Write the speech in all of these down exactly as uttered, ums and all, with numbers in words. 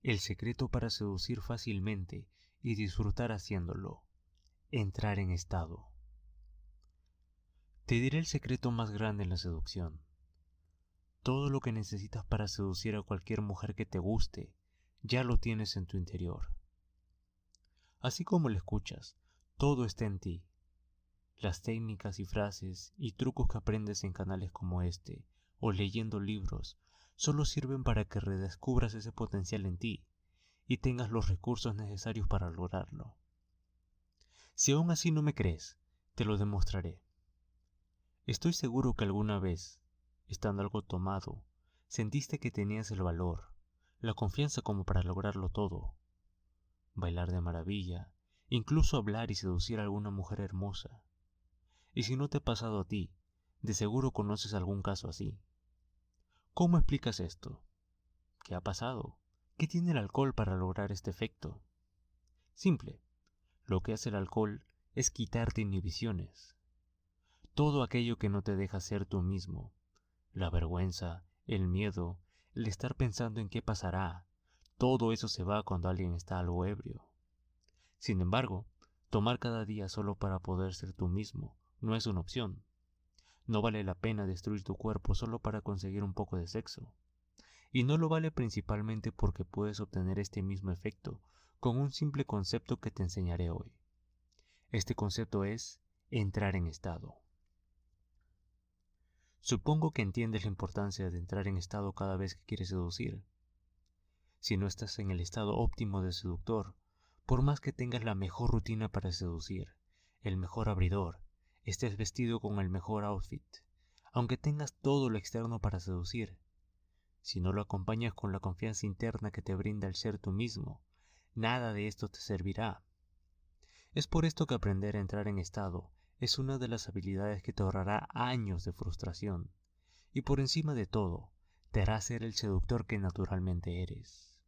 El secreto para seducir fácilmente y disfrutar haciéndolo. Entrar en estado. Te diré el secreto más grande en la seducción. Todo lo que necesitas para seducir a cualquier mujer que te guste, ya lo tienes en tu interior. Así como lo escuchas, todo está en ti. Las técnicas y frases y trucos que aprendes en canales como este, o leyendo libros, solo sirven para que redescubras ese potencial en ti y tengas los recursos necesarios para lograrlo. Si aún así no me crees, te lo demostraré. Estoy seguro que alguna vez, estando algo tomado, sentiste que tenías el valor, la confianza como para lograrlo todo. Bailar de maravilla, incluso hablar y seducir a alguna mujer hermosa. Y si no te ha pasado a ti, de seguro conoces algún caso así. ¿Cómo explicas esto? ¿Qué ha pasado? ¿Qué tiene el alcohol para lograr este efecto? Simple. Lo que hace el alcohol es quitarte inhibiciones. Todo aquello que no te deja ser tú mismo. La vergüenza, el miedo, el estar pensando en qué pasará. Todo eso se va cuando alguien está algo ebrio. Sin embargo, tomar cada día solo para poder ser tú mismo no es una opción. No vale la pena destruir tu cuerpo solo para conseguir un poco de sexo. Y no lo vale principalmente porque puedes obtener este mismo efecto con un simple concepto que te enseñaré hoy. Este concepto es entrar en estado. Supongo que entiendes la importancia de entrar en estado cada vez que quieres seducir. Si no estás en el estado óptimo de seductor, por más que tengas la mejor rutina para seducir, el mejor abridor, estés vestido con el mejor outfit, aunque tengas todo lo externo para seducir, si no lo acompañas con la confianza interna que te brinda el ser tú mismo, nada de esto te servirá. Es por esto que aprender a entrar en estado es una de las habilidades que te ahorrará años de frustración, y por encima de todo, te hará ser el seductor que naturalmente eres.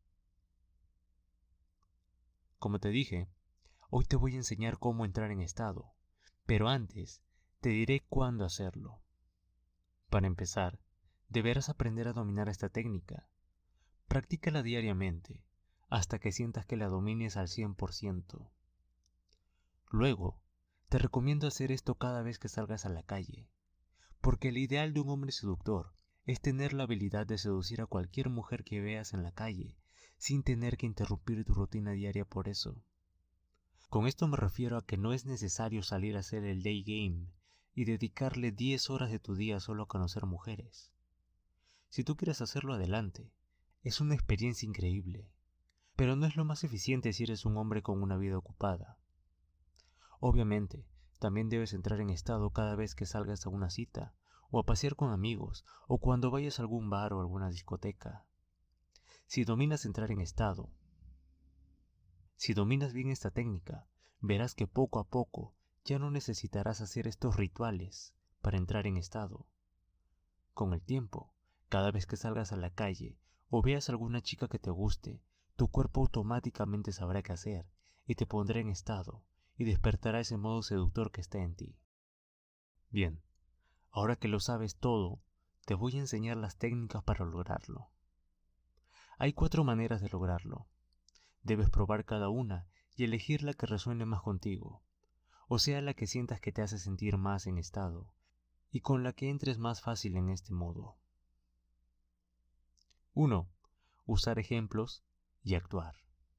Como te dije, hoy te voy a enseñar cómo entrar en estado, pero antes te diré cuándo hacerlo. Para empezar, deberás aprender a dominar esta técnica. Practícala diariamente, hasta que sientas que la domines al cien por ciento. Luego, te recomiendo hacer esto cada vez que salgas a la calle, porque el ideal de un hombre seductor es tener la habilidad de seducir a cualquier mujer que veas en la calle, sin tener que interrumpir tu rutina diaria por eso. Con esto me refiero a que no es necesario salir a hacer el day game y dedicarle diez horas de tu día solo a conocer mujeres. Si tú quieres hacerlo, adelante. Es una experiencia increíble, pero no es lo más eficiente si eres un hombre con una vida ocupada. Obviamente, también debes entrar en estado cada vez que salgas a una cita, o a pasear con amigos, o cuando vayas a algún bar o alguna discoteca. Si dominas entrar en estado, si dominas bien esta técnica, verás que poco a poco ya no necesitarás hacer estos rituales para entrar en estado. Con el tiempo, cada vez que salgas a la calle o veas a alguna chica que te guste, tu cuerpo automáticamente sabrá qué hacer y te pondrá en estado y despertará ese modo seductor que está en ti. Bien, ahora que lo sabes todo, te voy a enseñar las técnicas para lograrlo. Hay cuatro maneras de lograrlo. Debes probar cada una y elegir la que resuene más contigo, o sea la que sientas que te hace sentir más en estado, y con la que entres más fácil en este modo. uno. Usar ejemplos y actuar.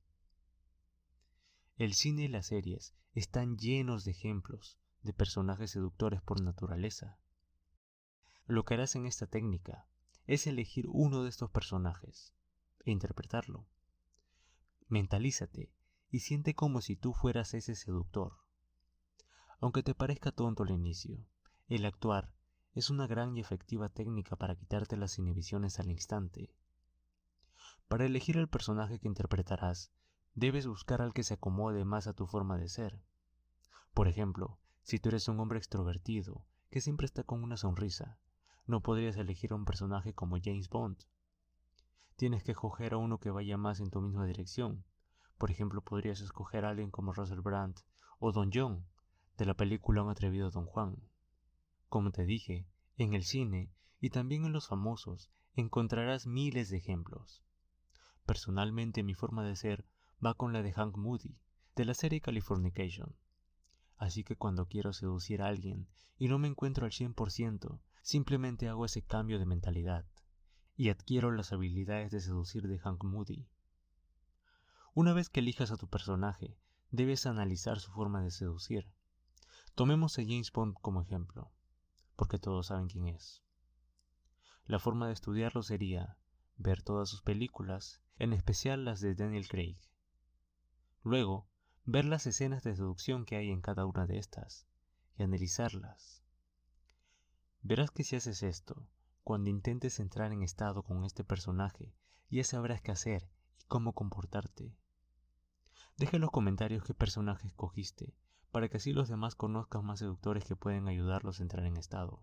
El cine y las series están llenos de ejemplos de personajes seductores por naturaleza. Lo que harás en esta técnica es elegir uno de estos personajes e interpretarlo. Mentalízate y siente como si tú fueras ese seductor. Aunque te parezca tonto al inicio, el actuar es una gran y efectiva técnica para quitarte las inhibiciones al instante. Para elegir el personaje que interpretarás, debes buscar al que se acomode más a tu forma de ser. Por ejemplo, si tú eres un hombre extrovertido, que siempre está con una sonrisa, no podrías elegir a un personaje como James Bond. Tienes que escoger a uno que vaya más en tu misma dirección. Por ejemplo, podrías escoger a alguien como Russell Brand o Don John, de la película Un atrevido Don Juan. Como te dije, en el cine y también en los famosos encontrarás miles de ejemplos. Personalmente mi forma de ser va con la de Hank Moody, de la serie Californication. Así que cuando quiero seducir a alguien y no me encuentro al cien por ciento, simplemente hago ese cambio de mentalidad y adquiero las habilidades de seducir de Hank Moody. Una vez que elijas a tu personaje, debes analizar su forma de seducir. Tomemos a James Bond como ejemplo, porque todos saben quién es. La forma de estudiarlo sería ver todas sus películas, en especial las de Daniel Craig. Luego, ver las escenas de seducción que hay en cada una de estas y analizarlas. Verás que si haces esto, cuando intentes entrar en estado con este personaje, ya sabrás qué hacer y cómo comportarte. Deja en los comentarios qué personaje escogiste, para que así los demás conozcan más seductores que pueden ayudarlos a entrar en estado.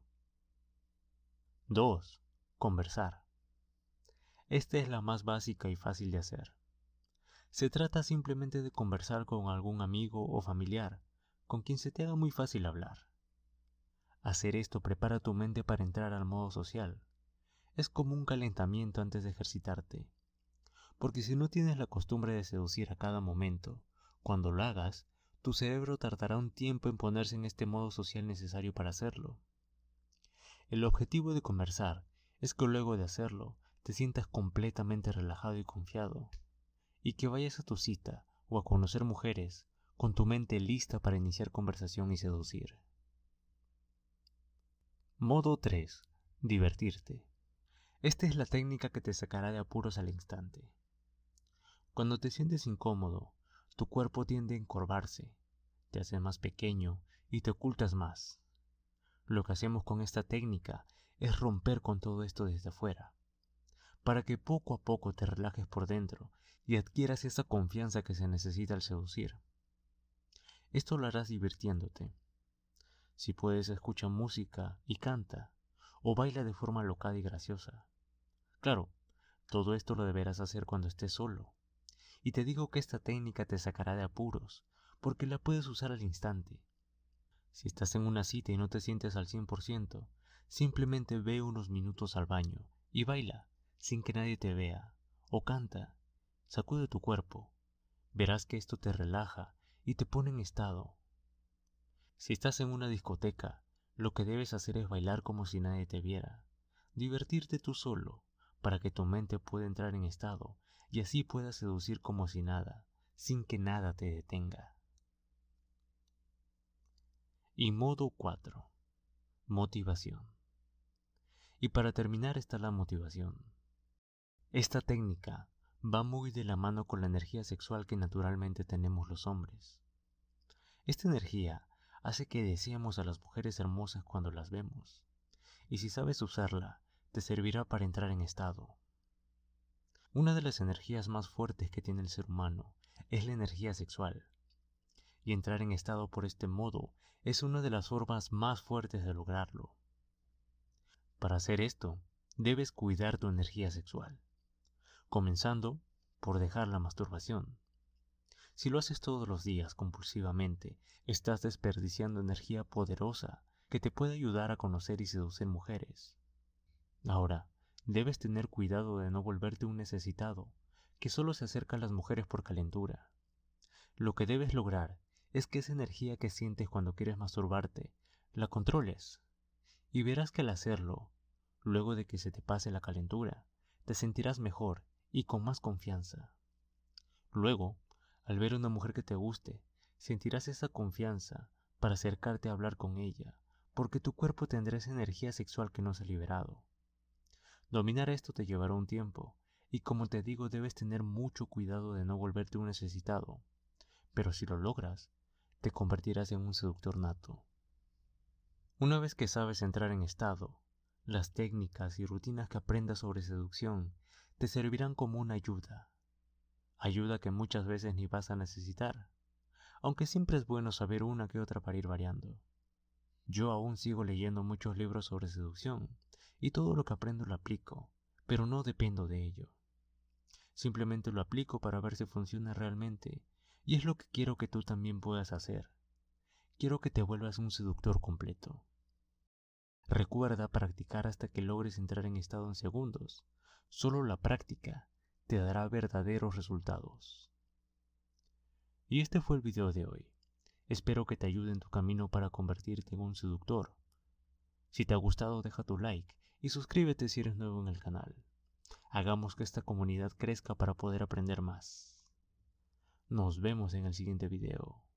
dos. Conversar. Esta es la más básica y fácil de hacer. Se trata simplemente de conversar con algún amigo o familiar, con quien se te haga muy fácil hablar. Hacer esto prepara tu mente para entrar al modo social. Es como un calentamiento antes de ejercitarte. Porque si no tienes la costumbre de seducir a cada momento, cuando lo hagas, tu cerebro tardará un tiempo en ponerse en este modo social necesario para hacerlo. El objetivo de conversar es que luego de hacerlo, te sientas completamente relajado y confiado, y que vayas a tu cita o a conocer mujeres con tu mente lista para iniciar conversación y seducir. Modo tres. Divertirte. Esta es la técnica que te sacará de apuros al instante. Cuando te sientes incómodo, tu cuerpo tiende a encorvarse, te haces más pequeño y te ocultas más. Lo que hacemos con esta técnica es romper con todo esto desde afuera, para que poco a poco te relajes por dentro y adquieras esa confianza que se necesita al seducir. Esto lo harás divirtiéndote. Si puedes, escucha música y canta, o baila de forma alocada y graciosa. Claro, todo esto lo deberás hacer cuando estés solo. Y te digo que esta técnica te sacará de apuros, porque la puedes usar al instante. Si estás en una cita y no te sientes al cien por ciento, simplemente ve unos minutos al baño y baila, sin que nadie te vea, o canta, sacude tu cuerpo. Verás que esto te relaja y te pone en estado. Si estás en una discoteca, lo que debes hacer es bailar como si nadie te viera, divertirte tú solo, para que tu mente pueda entrar en estado y así puedas seducir como si nada, sin que nada te detenga. Y modo cuatro. Motivación. Y para terminar está la motivación. Esta técnica va muy de la mano con la energía sexual que naturalmente tenemos los hombres. Esta energía hace que deseemos a las mujeres hermosas cuando las vemos, y si sabes usarla, te servirá para entrar en estado. Una de las energías más fuertes que tiene el ser humano es la energía sexual, y entrar en estado por este modo es una de las formas más fuertes de lograrlo. Para hacer esto, debes cuidar tu energía sexual, comenzando por dejar la masturbación. Si lo haces todos los días compulsivamente, estás desperdiciando energía poderosa que te puede ayudar a conocer y seducir mujeres. Ahora, debes tener cuidado de no volverte un necesitado, que solo se acerca a las mujeres por calentura. Lo que debes lograr es que esa energía que sientes cuando quieres masturbarte, la controles. Y verás que al hacerlo, luego de que se te pase la calentura, te sentirás mejor y con más confianza. Luego, al ver a una mujer que te guste, sentirás esa confianza para acercarte a hablar con ella, porque tu cuerpo tendrá esa energía sexual que no se ha liberado. Dominar esto te llevará un tiempo, y como te digo, debes tener mucho cuidado de no volverte un necesitado, pero si lo logras, te convertirás en un seductor nato. Una vez que sabes entrar en estado, las técnicas y rutinas que aprendas sobre seducción te servirán como una ayuda. Ayuda que muchas veces ni vas a necesitar, aunque siempre es bueno saber una que otra para ir variando. Yo aún sigo leyendo muchos libros sobre seducción, y todo lo que aprendo lo aplico, pero no dependo de ello. Simplemente lo aplico para ver si funciona realmente, y es lo que quiero que tú también puedas hacer. Quiero que te vuelvas un seductor completo. Recuerda practicar hasta que logres entrar en estado en segundos. Solo la práctica te dará verdaderos resultados. Y este fue el video de hoy. Espero que te ayude en tu camino para convertirte en un seductor. Si te ha gustado, deja tu like y suscríbete si eres nuevo en el canal. Hagamos que esta comunidad crezca para poder aprender más. Nos vemos en el siguiente video.